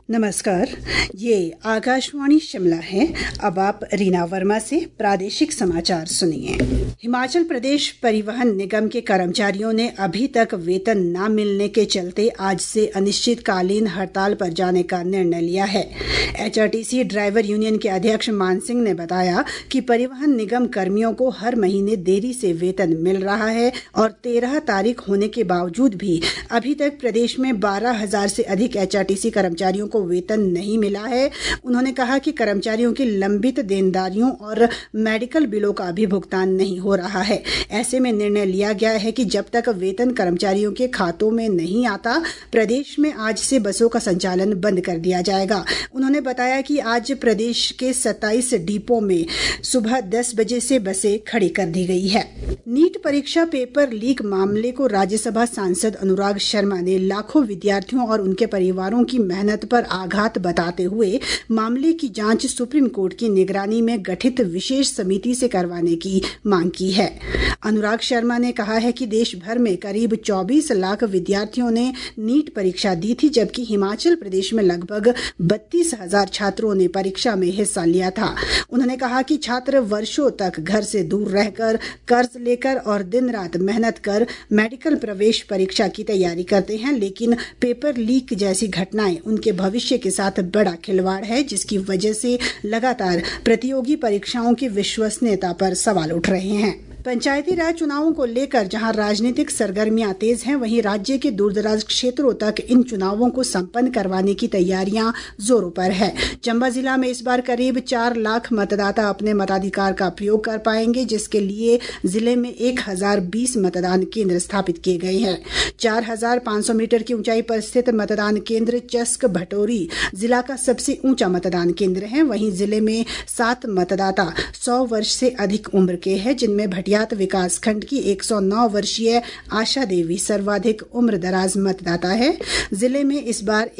नमस्कार, ये आकाशवाणी शिमला है। अब आप रीना वर्मा से प्रादेशिक समाचार सुनिए। हिमाचल प्रदेश परिवहन निगम के कर्मचारियों ने अभी तक वेतन न मिलने के चलते आज से अनिश्चितकालीन हड़ताल पर जाने का निर्णय लिया है। एचआरटीसी ड्राइवर यूनियन के अध्यक्ष मान सिंह ने बताया कि परिवहन निगम कर्मियों को हर महीने देरी से वेतन मिल रहा है और 13 तारीख होने के बावजूद भी अभी तक प्रदेश में 12,000 से अधिक एचआरटीसी कर्मचारियों को वेतन नहीं मिला है। उन्होंने कहा कि कर्मचारियों की लंबित देनदारियों और मेडिकल बिलों का भी भुगतान नहीं हो रहा है। ऐसे में निर्णय लिया गया है कि जब तक वेतन कर्मचारियों के खातों में नहीं आता, प्रदेश में आज से बसों का संचालन बंद कर दिया जाएगा। उन्होंने बताया कि आज प्रदेश के 27 डिपो में सुबह 10 बजे से बसें खड़ी कर दी गई है। नीट परीक्षा पेपर लीक मामले को राज्यसभा सांसद अनुराग शर्मा ने लाखों विद्यार्थियों और उनके परिवारों की मेहनत पर आघात बताते हुए मामले की जांच सुप्रीम कोर्ट की निगरानी में गठित विशेष समिति से करवाने की मांग की है। अनुराग शर्मा ने कहा है कि देश भर में करीब 24 लाख विद्यार्थियों ने नीट परीक्षा दी थी, जबकि हिमाचल प्रदेश में लगभग 32,000 छात्रों ने परीक्षा में हिस्सा लिया था। उन्होंने कहा कि छात्र वर्षों तक घर से दूर रहकर, कर्ज लेकर और दिन रात मेहनत कर मेडिकल प्रवेश परीक्षा की तैयारी करते हैं, लेकिन पेपर लीक जैसी घटनाएं उनके भविष्य के साथ बड़ा खिलवाड़ है, जिसकी वजह से लगातार प्रतियोगी परीक्षाओं की विश्वसनीयता पर सवाल उठ रहे हैं। पंचायती राज चुनावों को लेकर जहां राजनीतिक सरगर्मियां तेज हैं, वहीं राज्य के दूरदराज क्षेत्रों तक इन चुनावों को संपन्न करवाने की तैयारियां जोरों पर है। चंबा जिला में इस बार करीब 4 लाख मतदाता अपने मताधिकार का प्रयोग कर पाएंगे, जिसके लिए जिले में 1020 मतदान केंद्र स्थापित किए गए हैं। 4,500 मीटर की ऊंचाई पर स्थित मतदान केंद्र चस्क भटोरी जिला का सबसे ऊंचा मतदान केंद्र है। वहीं जिले में 7 मतदाता 100 वर्ष से अधिक उम्र के हैं, जिनमें भटियात विकास खंड की 109 वर्षीय आशा देवी सर्वाधिक उम्र दराज मतदाता है। जिले में इस बार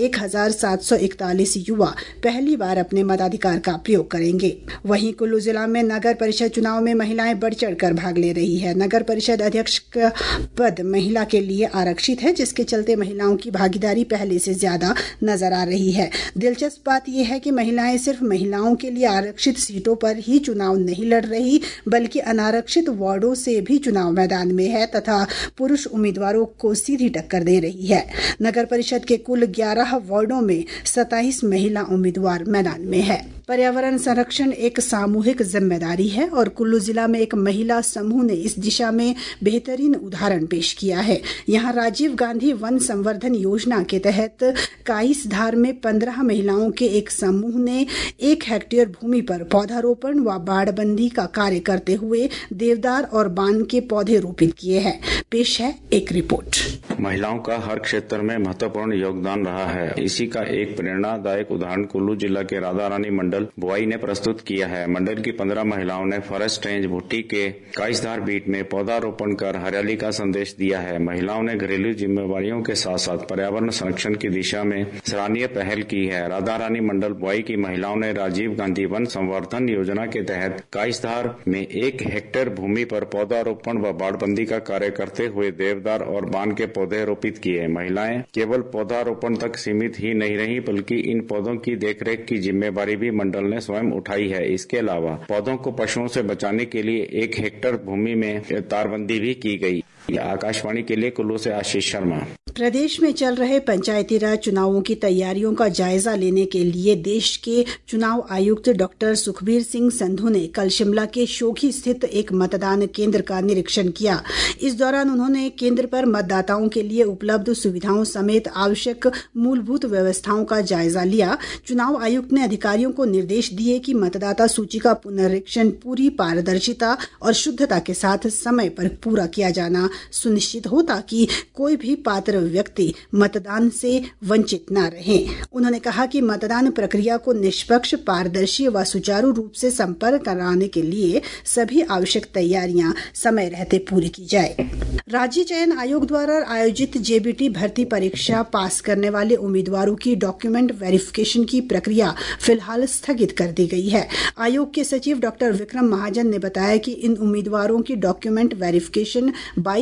1,741 युवा पहली बार अपने मताधिकार का प्रयोग करेंगे। वहीं कुल्लू जिला में नगर परिषद चुनाव में महिलाएं बढ़ चढ़कर भाग ले रही है। नगर परिषद अध्यक्ष का पद महिला के लिए आरक्षित है, जिसके चलते महिलाओं की भागीदारी पहले से ज्यादा नजर आ रही है। दिलचस्प बात यह है कि महिलाएं सिर्फ महिलाओं के लिए आरक्षित सीटों पर ही चुनाव नहीं लड़ रही, बल्कि अनारक्षित वार्डों से भी चुनाव मैदान में है तथा पुरुष उम्मीदवारों को सीधी टक्कर दे रही है। नगर परिषद के कुल 11 वार्डों में 27 महिला उम्मीदवार मैदान में है। पर्यावरण संरक्षण एक सामूहिक जिम्मेदारी है और कुल्लू जिला में एक महिला समूह ने इस दिशा में बेहतरीन उदाहरण पेश किया है। यहाँ राजीव गांधी वन संवर्धन योजना के तहत काईसधार में 15 महिलाओं के एक समूह ने 1 हेक्टेयर भूमि पर पौधारोपण व बाड़बंदी का कार्य करते हुए देवदार और बान के पौधे रोपित किए हैं। पेश है एक रिपोर्ट। महिलाओं का हर क्षेत्र में महत्वपूर्ण योगदान रहा है। इसी का एक प्रेरणादायक उदाहरण कुल्लू जिला के राधा रानी मंडल बुआई ने प्रस्तुत किया है। मंडल की 15 महिलाओं ने फॉरेस्ट रेंज भुट्टी के काईसधार बीट में पौधारोपण कर हरियाली का संदेश दिया है। महिलाओं ने घरेलू जिम्मेवारियों के साथ साथ पर्यावरण संरक्षण की दिशा में सराहनीय पहल की है। राधा रानी मंडल बुआई की महिलाओं ने राजीव गांधी वन संवर्धन योजना के तहत काईसधार में 1 हेक्टेयर भूमि पर पौधारोपण व बाड़बंदी का कार्य करते हुए देवदार और बान के पौधे रोपित किए। महिलाएं केवल पौधारोपण तक सीमित ही नहीं रही, बल्कि इन पौधों की देखरेख की जिम्मेवारी भी मंडल ने स्वयं उठाई है। इसके अलावा पौधों को पशुओं से बचाने के लिए 1 हेक्टेयर भूमि में तारबंदी भी की गई। आकाशवाणी के लिए कुल्लू से आशीष शर्मा। प्रदेश में चल रहे पंचायती राज चुनावों की तैयारियों का जायजा लेने के लिए देश के चुनाव आयुक्त डॉक्टर सुखबीर सिंह संधू ने कल शिमला के शोघी स्थित एक मतदान केंद्र का निरीक्षण किया। इस दौरान उन्होंने केंद्र पर मतदाताओं के लिए उपलब्ध सुविधाओं समेत आवश्यक मूलभूत व्यवस्थाओं का जायजा लिया। चुनाव आयुक्त ने अधिकारियों को निर्देश दिए कि मतदाता सूची का पुनरीक्षण पूरी पारदर्शिता और शुद्धता के साथ समय पर पूरा किया जाना सुनिश्चित हो, ताकि कोई भी पात्र व्यक्ति मतदान से वंचित न रहे। उन्होंने कहा कि मतदान प्रक्रिया को निष्पक्ष, पारदर्शी व सुचारू रूप से संपन्न कराने के लिए सभी आवश्यक तैयारियां समय रहते पूरी की जाए। राज्य चयन आयोग द्वारा आयोजित जेबीटी भर्ती परीक्षा पास करने वाले उम्मीदवारों की डॉक्यूमेंट वेरिफिकेशन की प्रक्रिया फिलहाल स्थगित कर दी गई है। आयोग के सचिव डॉक्टर विक्रम महाजन ने बताया कि इन उम्मीदवारों की डॉक्यूमेंट वेरिफिकेशन 22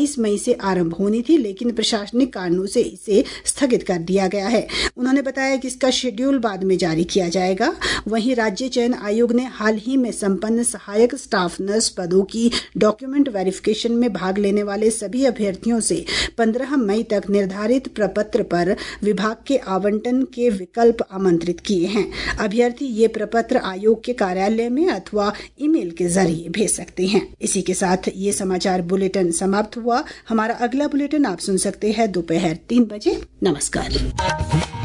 22 मई से आरंभ होनी थी, लेकिन प्रशासनिक कारणों से इसे स्थगित कर दिया गया है। उन्होंने बताया कि इसका शेड्यूल बाद में जारी किया जाएगा। वहीं राज्य चयन आयोग ने हाल ही में संपन्न सहायक स्टाफ नर्स पदों की डॉक्यूमेंट वेरिफिकेशन में भाग लेने वाले सभी अभ्यर्थियों से 15 मई तक निर्धारित प्रपत्र पर विभाग के आवंटन के विकल्प आमंत्रित किए हैं। अभ्यर्थी ये प्रपत्र आयोग के कार्यालय में अथवा ईमेल के जरिए भेज सकते हैं। इसी के साथ ये समाचार बुलेटिन समाप्त हुआ। हमारा अगला बुलेटिन आप सुन सकते हैं दोपहर 3 बजे। नमस्कार।